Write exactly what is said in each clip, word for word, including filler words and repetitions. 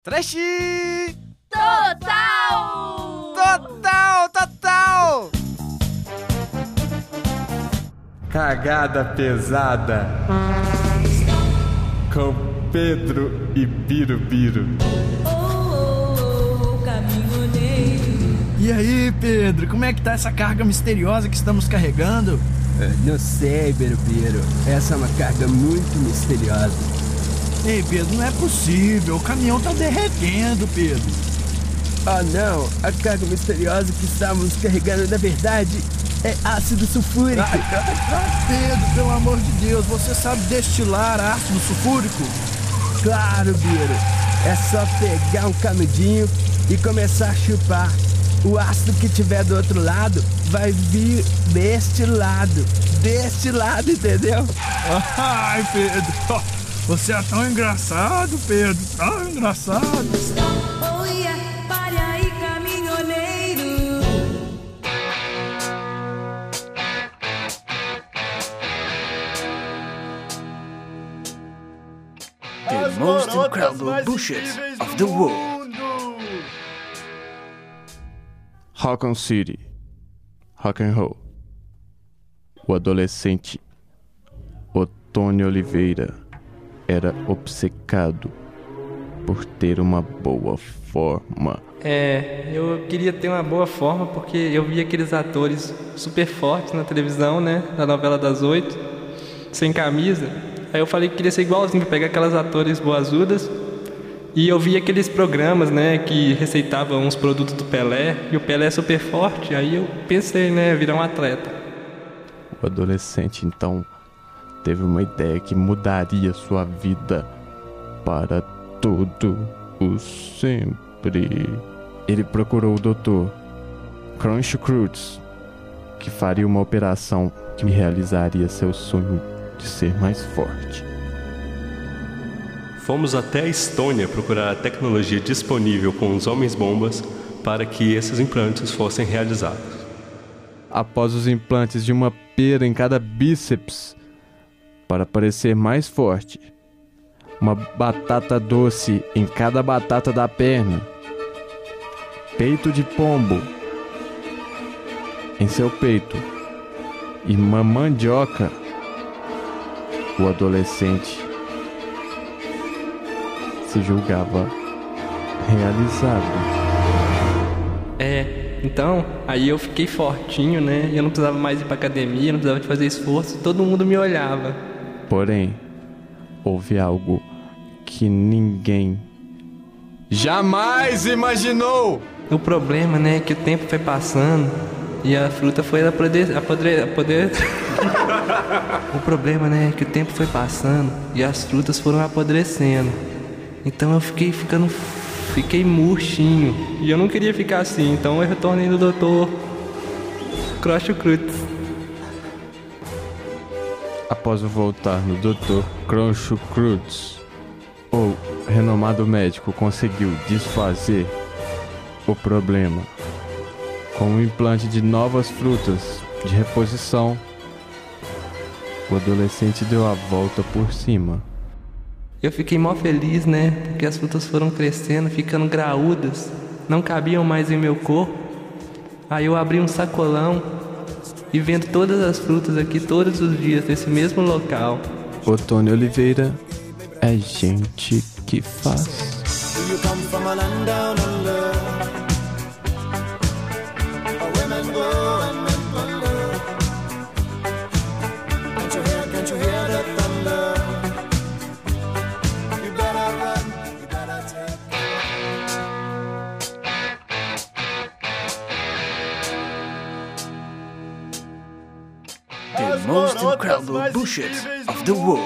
Trash! Total! Total, total! Cagada pesada com Pedro e Birubiru. Oh, caminhoneiro. E aí, Pedro, como é que tá essa carga misteriosa que estamos carregando? Não sei, Birubiru. Essa é uma carga muito misteriosa. Ei, Pedro, não é possível. O caminhão tá derretendo, Pedro. Oh, não. A carga misteriosa que estamos carregando, na verdade, é ácido sulfúrico. Ai, ai, ai, Pedro, pelo amor de Deus, você sabe destilar ácido sulfúrico? Claro, Biru. É só pegar um canudinho e começar a chupar. O ácido que tiver do outro lado vai vir deste lado. Deste lado, entendeu? Ai, Pedro, você é tão engraçado, Pedro, tão engraçado. Oh, yeah, pare aí, caminhoneiro. The most incredible bullshit of the world. Raccoon City. Rock and Roll. O adolescente Otônio Oliveira era obcecado por ter uma boa forma. É, eu queria ter uma boa forma porque eu via aqueles atores super fortes na televisão, né, da novela das oito, sem camisa. Aí eu falei que queria ser igualzinho, pegar aquelas atores boazudas. E eu via aqueles programas, né, que receitavam uns produtos do Pelé, e o Pelé é super forte, aí eu pensei, né, virar um atleta. O adolescente, então, teve uma ideia que mudaria sua vida para todo o sempre. Ele procurou o doutor Crunch Cruz, que faria uma operação que realizaria seu sonho de ser mais forte. Fomos até a Estônia procurar a tecnologia disponível com os homens-bombas para que esses implantes fossem realizados. Após os implantes de uma pera em cada bíceps para parecer mais forte, uma batata doce em cada batata da perna, peito de pombo em seu peito e uma mandioca, o adolescente se julgava realizado. É, então, aí eu fiquei fortinho, né, e eu não precisava mais ir pra academia, não precisava de fazer esforço, todo mundo me olhava. Porém, houve algo que ninguém jamais imaginou. O problema, né, é que o tempo foi passando e a fruta foi apodre... apodre... apodre... O problema, né, é que o tempo foi passando e as frutas foram apodrecendo. Então eu fiquei ficando... Fiquei murchinho. E eu não queria ficar assim, então eu retornei no doutor Crunch Cruz. Após voltar no doutor Crunch Cruz, o renomado médico conseguiu desfazer o problema com o implante de novas frutas de reposição. O adolescente deu a volta por cima. Eu fiquei mó feliz, né? Porque as frutas foram crescendo, ficando graúdas, não cabiam mais em meu corpo. Aí eu abri um sacolão e vendo todas as frutas aqui todos os dias nesse mesmo local. Otônio Oliveira é gente que faz. The most incredible bullshit of the world.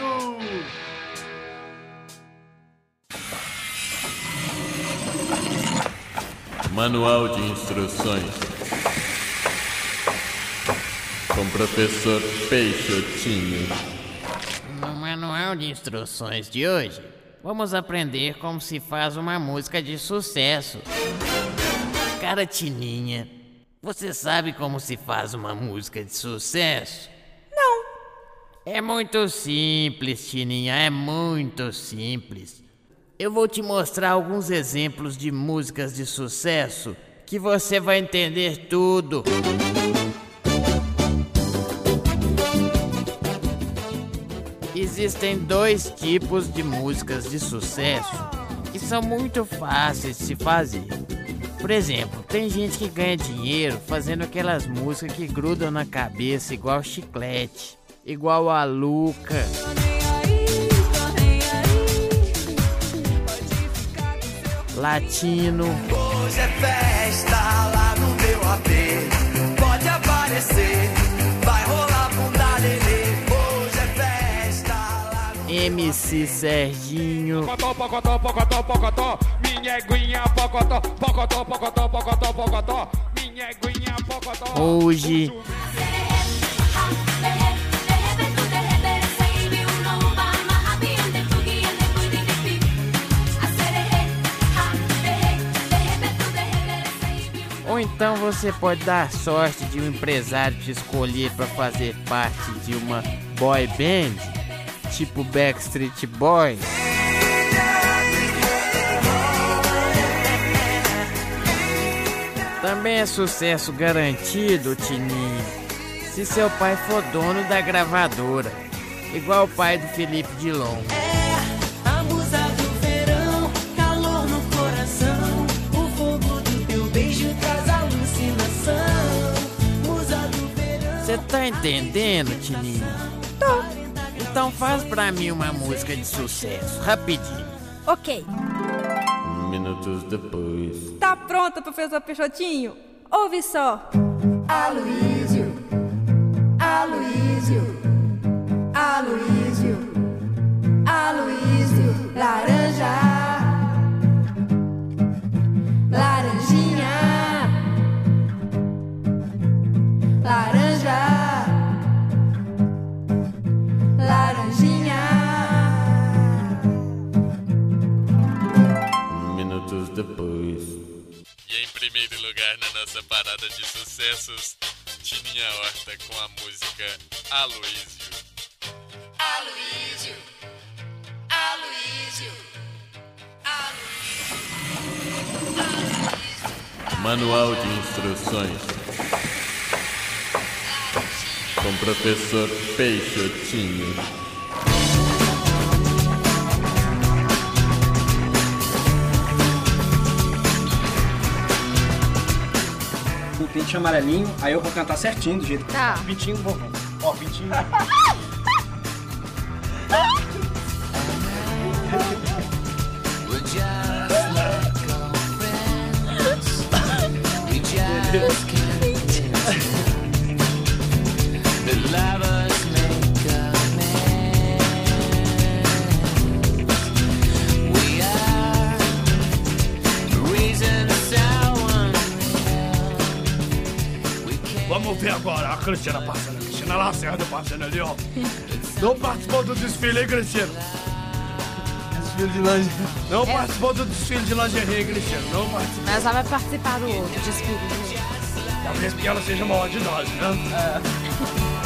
Manual de instruções com professor Peixotinho. No manual de instruções de hoje, vamos aprender como se faz uma música de sucesso. Cara Tininha, você sabe como se faz uma música de sucesso? Não. É muito simples, Tininha, é muito simples. Eu vou te mostrar alguns exemplos de músicas de sucesso que você vai entender tudo. Existem dois tipos de músicas de sucesso que são muito fáceis de se fazer. Por exemplo, tem gente que ganha dinheiro fazendo aquelas músicas que grudam na cabeça igual chiclete, igual a Luca. Latino. Hoje é festa lá no meu A P. Pode aparecer, vai rolar bunda lelê. Hoje é festa lá no M C Serginho. Pocotó, pocotó, pocotó, pocotó. Minha eguinha, pocotó, pocotó, pocotó, pocotó, pocotó. Minha eguinha, pocotó. Hoje. Ou então você pode dar a sorte de um empresário te escolher para fazer parte de uma boy band, tipo Backstreet Boys. Também é sucesso garantido, Tininho, se seu pai for dono da gravadora, igual o pai do Felipe Dilon. É a musa do verão, calor no coração. O fogo do teu beijo traz alucinação. Musa do verão. Você tá entendendo, Tininho? Tô. Então faz pra mim uma música de sucesso, rapidinho. Ok. Minutos depois. Tá pronta, professor Peixotinho? Ouve só. Aloísio, Aloísio, Aloísio, Aloísio, laranja, laranjinha, laranja, laranjinha. Minutos depois. E em primeiro lugar na nossa parada de sucessos, Tininha Horta com a música Aloísio. Aloísio, Aloísio, Aloísio. Manual de instruções. Com professor Peixotinho. Um pintinho amarelinho, aí eu vou cantar certinho do jeito que tá. Pintinho, vou. Ó, pintinho. Vamos ver agora a Cristina passando. A Cristina Lacerda passando ali, ó. Não participou do desfile, hein, Cristina? Desfile de lingerie. Não É. participou do desfile de lingerie, Cristina. Não participou. Mas ela vai participar do outro desfile. Talvez porque ela seja maior de idade, né? É.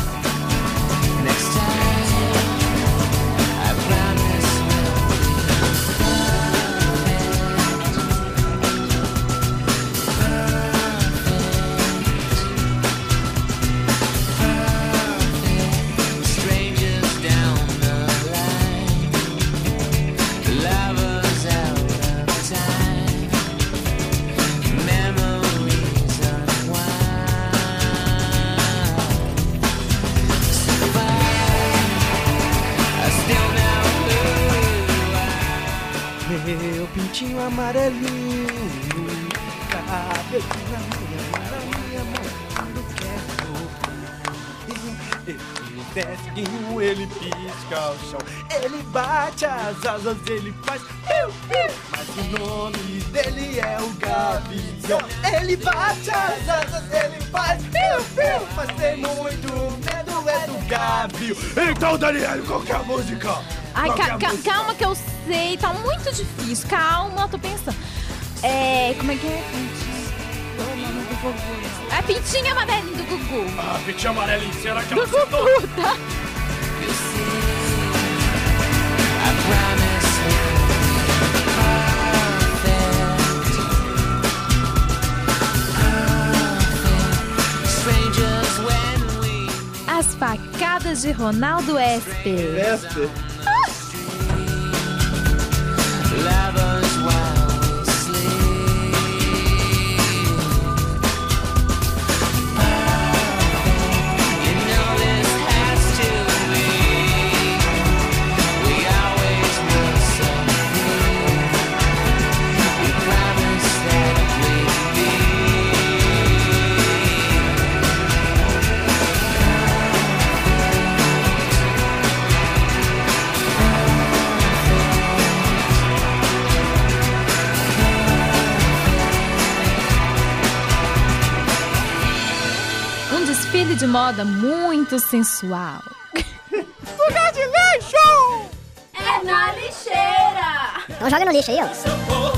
Meu pintinho amarelinho, cabelinho na minha, na minha mão, não quero. Ele desce, ele pisca o chão, ele bate as asas, ele faz piu, piu. Mas o nome dele é o Gavião. Ele bate as asas, ele faz piu, piu. Mas tem muito medo, é do Gavião. Então, Daniel, qual que é a música? Ai, Qual que é ca a ca música? calma que eu sei, tá muito difícil. Calma, eu tô pensando. É, como é que é? O nome do Gugu. É Pintinho Amarelinho do Gugu. Ah, Pintinho Amarelinho, será que do ela Gugu, tá? I promise you de Ronaldo Esper. Esper. Desfile de moda muito sensual. Lugar de lixo! É na lixeira! Não joga no lixo aí, ó.